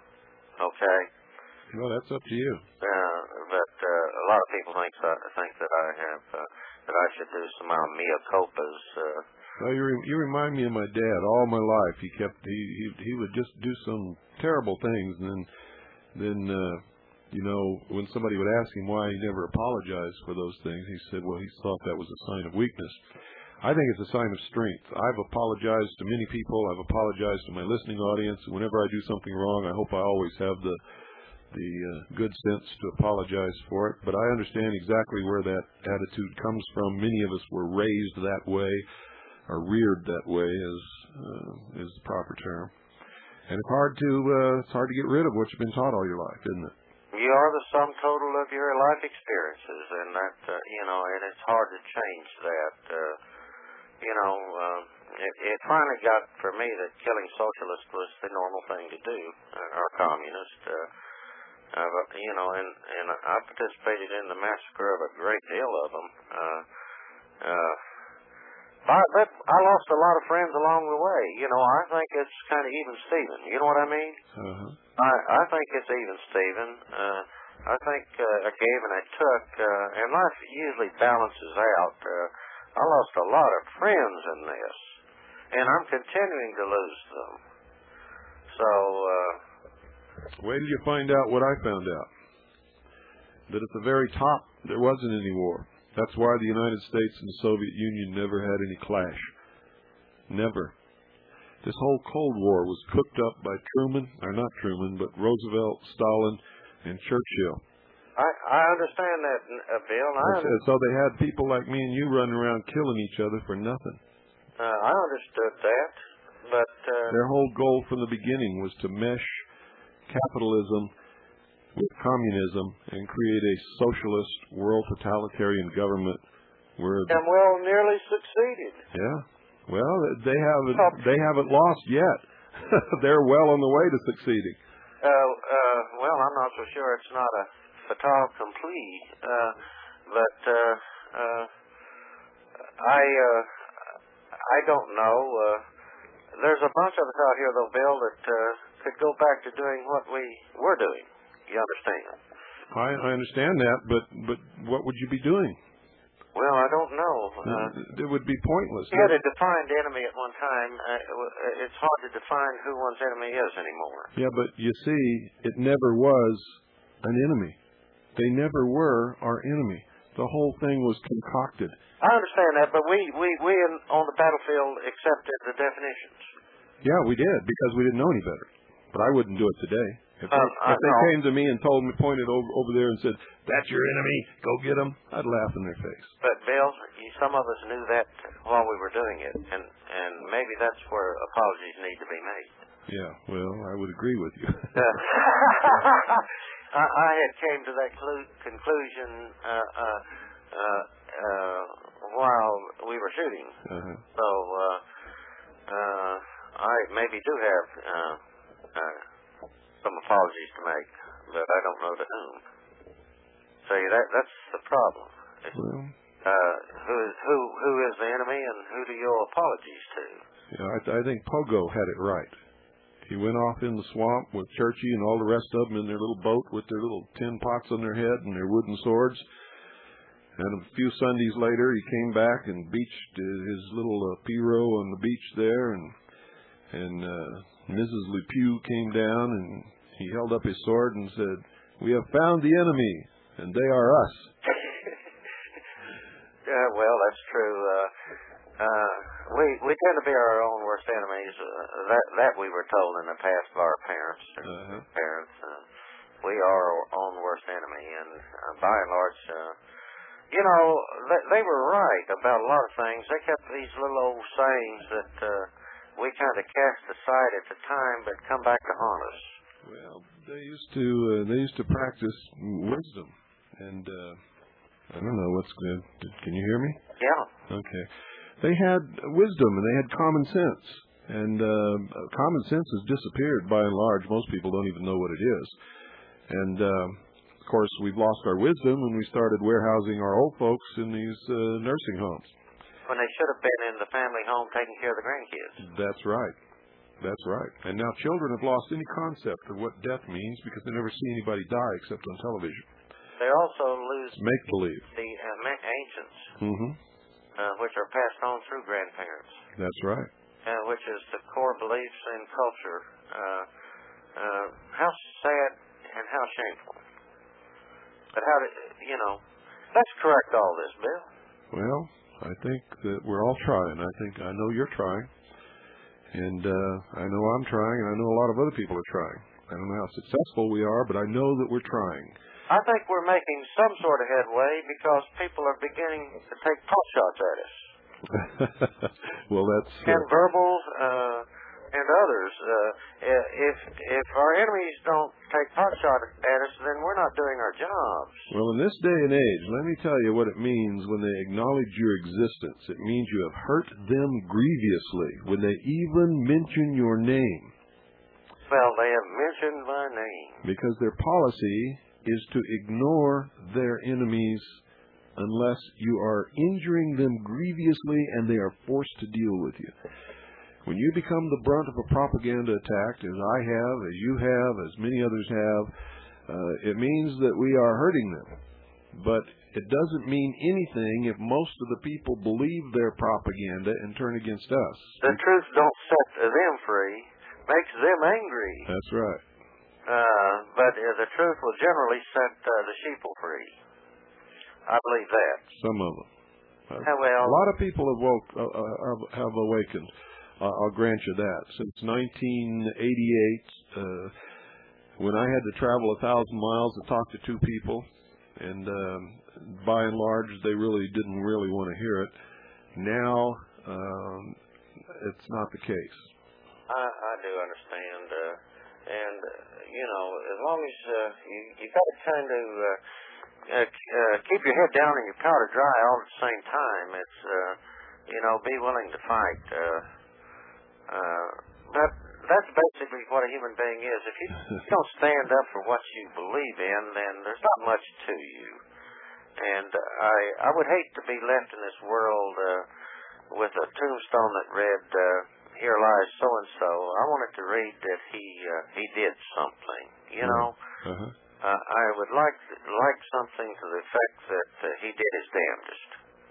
Okay? Well, that's up to you. Uh, but uh, a lot of people think that, think that I have uh, that I should do some uh, mea culpas. Uh, Well, you re- you remind me of my dad. All my life, he kept he he he would just do some terrible things, and then then uh, you know, when somebody would ask him why he never apologized for those things, he said, well, he thought that was a sign of weakness. I think it's a sign of strength. I've apologized to many people. I've apologized to my listening audience. Whenever I do something wrong, I hope I always have the the uh, good sense to apologize for it. But I understand exactly where that attitude comes from. Many of us were raised that way, or reared that way, is uh, is the proper term. And it's hard to uh, it's hard to get rid of what you've been taught all your life, isn't it? You are the sum total of your life experiences, and that uh, you know, and it's hard to change that. Uh, you know, uh, it, it finally got for me that killing socialists was the normal thing to do, uh, or communist. Uh, uh, but, you know, and and I participated in the massacre of a great deal of them. Uh, uh, I, but I lost a lot of friends along the way. You know, I think it's kind of even Steven. You know what I mean? Uh-huh. I, I think it's even Steven. Uh, I think uh, I gave and I took, uh, and life usually balances out. Uh, I lost a lot of friends in this, and I'm continuing to lose them. So, uh, wait till you find out what I found out. That at the very top, there wasn't any war. That's why the United States and the Soviet Union never had any clash. Never. This whole Cold War was cooked up by Truman, or not Truman, but Roosevelt, Stalin, and Churchill. I, I understand that, uh, Bill. I And so they had people like me and you running around killing each other for nothing. Uh, I understood that, but... Uh, Their whole goal from the beginning was to mesh capitalism with communism and create a socialist world totalitarian government where... And well, nearly succeeded. Yeah. Well, they haven't, they haven't lost yet. They're well on the way to succeeding. Uh, uh, well, I'm not so sure it's not a fatal complete, uh, but uh, uh, I uh, I don't know. Uh, there's a bunch of us out here, though, Bill, that uh, could go back to doing what we were doing. You understand? I, I understand that, but but what would you be doing? Well, I don't know. Uh, it would be pointless. You had a defined enemy at one time. Uh, it's hard to define who one's enemy is anymore. Yeah, but you see, it never was an enemy. They never were our enemy. The whole thing was concocted. I understand that, but we, we, we in, on the battlefield accepted the definitions. Yeah, we did, because we didn't know any better. But I wouldn't do it today. If they, um, if they came to me and told me, pointed over, over there and said, that's your enemy, go get them, I'd laugh in their face. But, Bill, you, some of us knew that while we were doing it, and, and maybe that's where apologies need to be made. Yeah, well, I would agree with you. I, I had came to that clu- conclusion uh, uh, uh, uh, while we were shooting. Uh-huh. So uh, uh, I maybe do have uh, uh, some apologies to make, but I don't know to whom. See, that that's the problem. Well, uh, who is who who is the enemy, and who do you owe apologies to? Yeah, I, I think Pogo had it right. He went off in the swamp with Churchy and all the rest of them in their little boat with their little tin pots on their head and their wooden swords. And a few Sundays later, he came back and beached his little uh, Piro on the beach there, and and uh, Missus LePew came down and he held up his sword and said, "We have found the enemy, and they are us." Yeah, well, that's true. Uh, uh, we we tend to be our own worst enemies. Uh, that that we were told in the past by our parents. Uh-huh. Parents, uh, we are our own worst enemy, and uh, by and large, uh, you know, they, they were right about a lot of things. They kept these little old sayings that uh, we kind of cast aside at the time, but come back to haunt us. Well, they used to uh, they used to practice wisdom, and uh, I don't know what's good. Can you hear me? Yeah. Okay. They had wisdom and they had common sense, and uh, common sense has disappeared by and large. Most people don't even know what it is, and uh, of course we've lost our wisdom when we started warehousing our old folks in these uh, nursing homes. When they should have been in the family home taking care of the grandkids. That's right. That's right. And now children have lost any concept of what death means because they never see anybody die except on television. They also lose make-believe. The uh, ancients, mm-hmm. uh, which are passed on through grandparents. That's right. Uh, which is the core beliefs in culture. Uh, uh, how sad and how shameful. But how, do, you know, let's correct all this, Bill. Well, I think that we're all trying. I think I know you're trying. And uh, I know I'm trying, and I know a lot of other people are trying. I don't know how successful we are, but I know that we're trying. I think we're making some sort of headway because people are beginning to take pot shots at us. Well, that's... Uh, and verbal uh, and others. Uh, if if our enemies don't take pot shots at us, then we're not doing our jobs. Well, in this day and age, let me tell you what it means when they acknowledge your existence. It means you have hurt them grievously when they even mention your name. Well, they have mentioned my name. Because their policy is to ignore their enemies unless you are injuring them grievously and they are forced to deal with you. When you become the brunt of a propaganda attack, as I have, as you have, as many others have, uh, it means that we are hurting them. But it doesn't mean anything if most of the people believe their propaganda and turn against us. The truth don't set them free, makes them angry. That's right. Uh, but uh, the truth will generally set uh, the sheeple free. I believe that. Some of them. Uh, yeah, well, a lot of people have, woke, uh, uh, have awakened. Uh, I'll grant you that. Since nineteen eighty-eight, uh, when I had to travel a thousand miles to talk to two people, and um, by and large, they really didn't really want to hear it. Now, um, it's not the case. I, I do understand, uh, and uh, you know, as long as uh, you you got to kind of uh, uh, uh, keep your head down and your powder dry all at the same time. It's uh, you know, be willing to fight. Uh, Uh, that that's basically what a human being is. If you don't stand up for what you believe in, then there's not much to you. And uh, I I would hate to be left in this world uh, with a tombstone that read, uh, "Here lies so and so." I wanted to read that he uh, he did something. You know, uh-huh. uh, I would like like something to the effect that uh, he did his damnedest.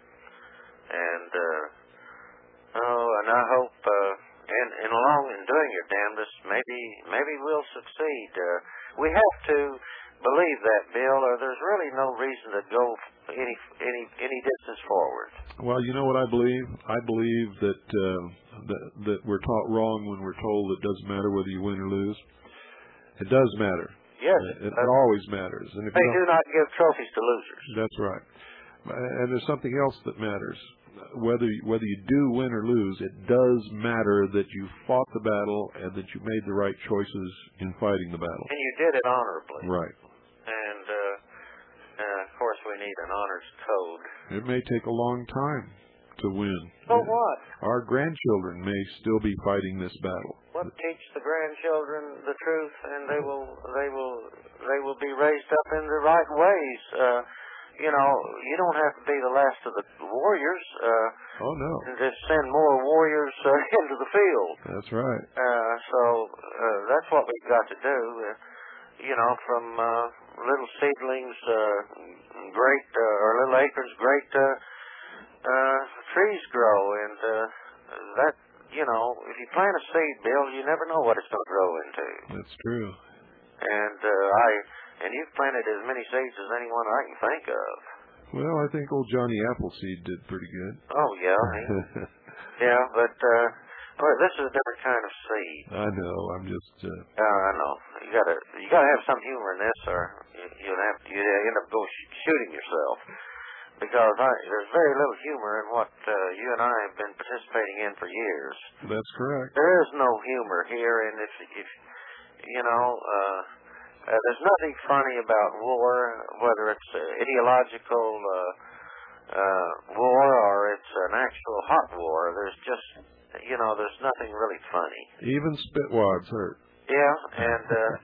And uh, oh, and I hope. Uh, And, and along in doing your damnedest, maybe maybe we'll succeed. Uh, we have to believe that, Bill, or there's really no reason to go any any any distance forward. Well, you know what I believe? I believe that uh, that, that we're taught wrong when we're told it doesn't matter whether you win or lose. It does matter. Yes. It, it always matters. And if they you do not give trophies to losers. That's right. And there's something else that matters. Whether whether you do win or lose, it does matter that you fought the battle and that you made the right choices in fighting the battle. And you did it honorably. Right. And, uh, uh, of course, we need an honors code. It may take a long time to win. So what? Our grandchildren may still be fighting this battle. What teach the grandchildren the truth, and they will they will they will be raised up in the right ways. Uh, You know, you don't have to be the last of the warriors. Uh, oh, no. And just send more warriors uh, into the field. That's right. Uh, so uh, that's what we've got to do. Uh, you know, from uh, little seedlings, uh, great, uh, or little acorns, great uh, uh, trees grow. And uh, that, you know, if you plant a seed, Bill, you never know what it's going to grow into. That's true. And uh, I... And you've planted as many seeds as anyone I can think of. Well, I think old Johnny Appleseed did pretty good. Oh, yeah. yeah, but uh, well, this is a different kind of seed. I know. I'm just... Uh... Uh, I know. You gotta you gotta have some humor in this, or you, you'll have to, you'd end up go sh- shooting yourself. because I, there's very little humor in what uh, you and I have been participating in for years. That's correct. There is no humor here, and if, if you know, uh, uh, there's nothing funny about war, whether it's uh, ideological uh, uh, war or it's an actual hot war. There's just, you know, there's nothing really funny. Even spitwads hurt. Yeah, and uh,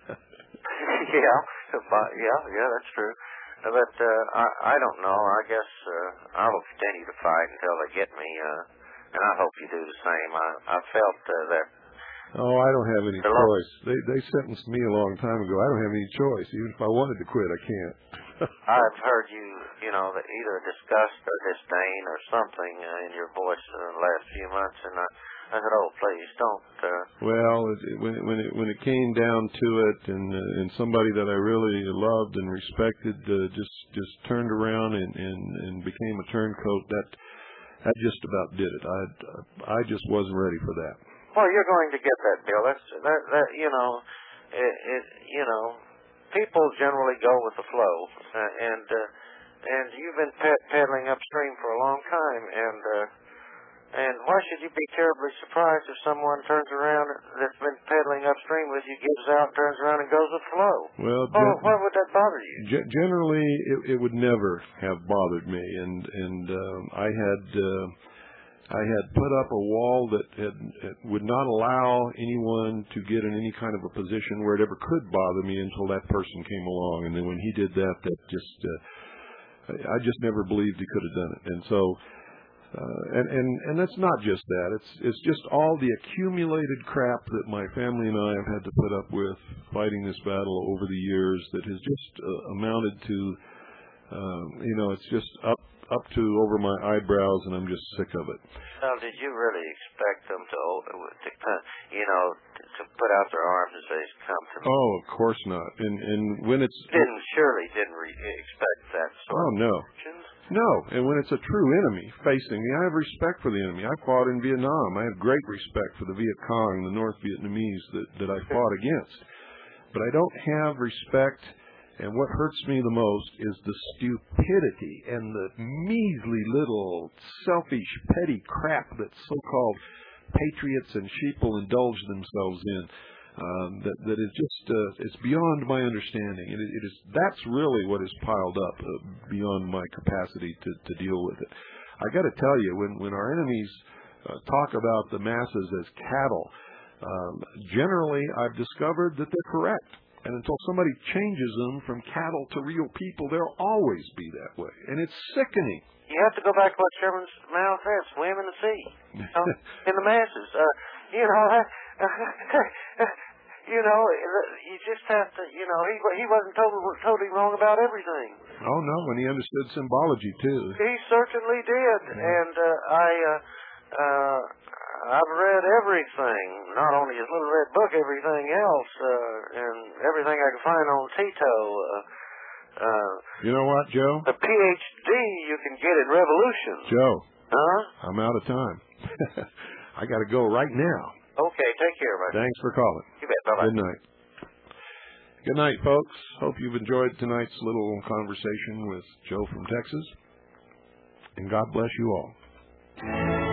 yeah, but, yeah, yeah, that's true. But uh, I, I don't know. I guess uh, I will continue to fight until they get me, uh, and I hope you do the same. I, I felt uh, that. Oh, I don't have any choice. They they sentenced me a long time ago. I don't have any choice. Even if I wanted to quit, I can't. I've heard you, you know, that either disgust or disdain or something uh, in your voice in the last few months, and I, I said, "Oh, please don't." Uh... Well, it, it, when when it when it came down to it, and uh, and somebody that I really loved and respected uh, just just turned around and, and and became a turncoat, that that just about did it. I I just wasn't ready for that. Well, you're going to get that, Bill. That's that that you know, it, it you know, people generally go with the flow, uh, and uh, and you've been ped- pedaling upstream for a long time, and. Uh, And why should you be terribly surprised if someone turns around that's been pedaling upstream with you, gives out, turns around, and goes with flow? Well, oh, gen- why would that bother you? G- generally, it, it would never have bothered me, and and um, I had uh, I had put up a wall that had, it would not allow anyone to get in any kind of a position where it ever could bother me until that person came along, and then when he did that, that just uh, I just never believed he could have done it, and so. Uh, and, and, and that's not just that. It's it's just all the accumulated crap that my family and I have had to put up with fighting this battle over the years that has just uh, amounted to, um, you know, it's just up up to over my eyebrows, and I'm just sick of it. Well, did you really expect them to, to you know, to, to put out their arms and say, "Come to me"? Oh, of course not. And and when it's didn't surely didn't re- expect that sort oh, of no. actions? No, and when it's a true enemy facing me, I have respect for the enemy. I fought in Vietnam. I have great respect for the Viet Cong, the North Vietnamese that, that I fought against. But I don't have respect, and what hurts me the most is the stupidity and the measly little selfish, petty crap that so-called patriots and sheeple indulge themselves in. Um, that that is just uh, it's beyond my understanding. It, it is that's really what is piled up uh, beyond my capacity to, to deal with it. I got to tell you, when when our enemies uh, talk about the masses as cattle, um, generally I've discovered that they're correct. And until somebody changes them from cattle to real people, they'll always be that way. And it's sickening. You have to go back to what Sherman's Mao said: swim in the sea, you know, in the masses. Uh, you know. Uh, You know, you just have to, you know, he he wasn't totally, totally wrong about everything. Oh, no, and he understood symbology, too. He certainly did. Yeah. And uh, I, uh, uh, I've read everything, not only his little red book, everything else, uh, and everything I can find on Tito. Uh, uh, you know what, Joe? The P H D you can get in Revolution. Joe. Huh? I'm out of time. I got to go right now. Okay, take care, buddy. Thanks for calling. You bet. Bye-bye. Good night. Good night, folks. Hope you've enjoyed tonight's little conversation with Joe from Texas. And God bless you all.